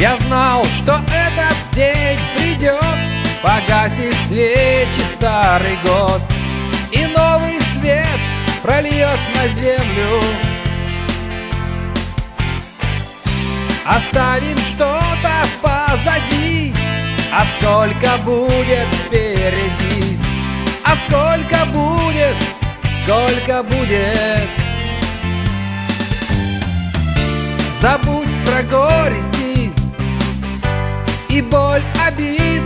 Я знал, что этот день придет, погасит свечи старый год, и новый свет прольет на землю. Оставим что-то позади, а сколько будет впереди, а сколько будет, сколько будет. Забудь про горести и боль обид.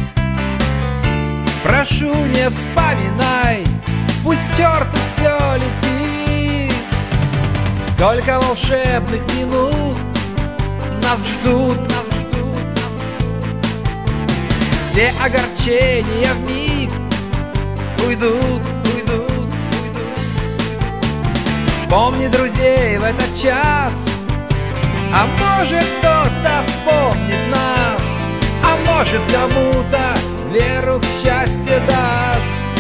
Прошу, не вспоминай, пусть к черту все летит. Сколько волшебных минут нас ждут, нас ждут. Все огорчения вмиг уйдут, уйдут, уйдут. Вспомни друзей в этот час, а может кто-то вспомнит нас, а может кому-то веру в счастье даст.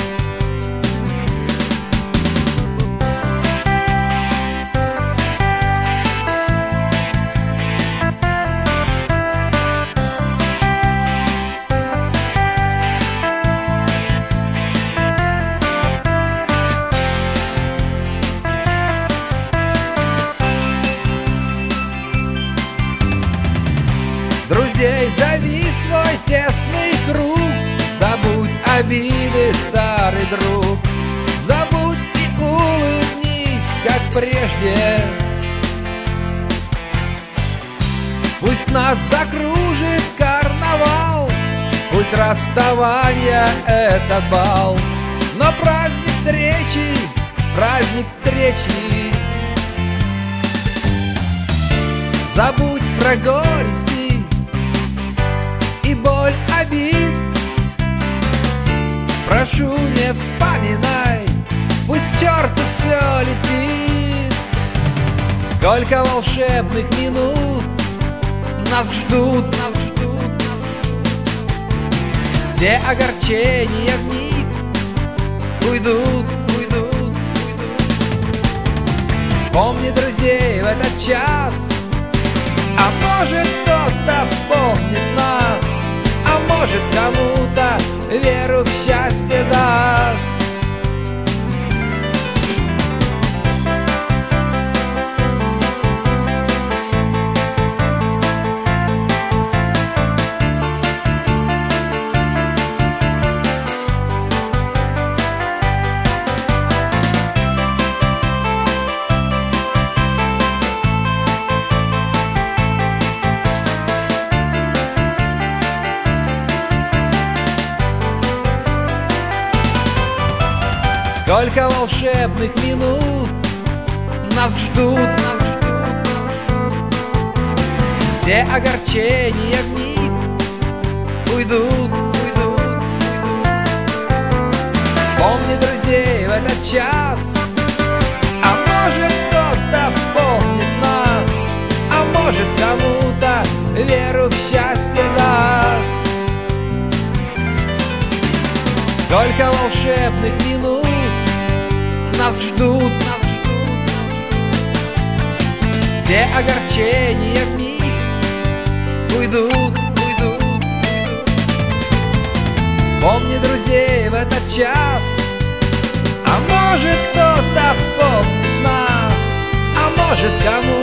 Друзей зови свой тесный круг, забудь обиды, старый друг, забудь и улыбнись, как прежде. Пусть нас закружит карнавал, пусть расставание этот бал, но праздник встречи, праздник встречи. Забудь про горести и боль обид. Прошу, не вспоминай, пусть к черту все летит. Сколько волшебных минут нас ждут, нас ждут. Все огорчения вмиг уйдут, уйдут, уйдут. Вспомни друзей в этот час, а может кто-то вспомнит нас, а может кому-то веру в счастье даст. Сколько волшебных минут нас ждут, нас ждут. Все огорчения вмиг уйдут, уйдут, уйдут. Вспомни друзей в этот час, а может кто-то вспомнит нас, а может кому-то веру в счастье даст. Сколько волшебных минут нас ждут, нас ждут. Все огорчения вмиг уйдут, уйдут, уйдут. Вспомни друзей в этот час, а может кто-то вспомнит нас, а может кому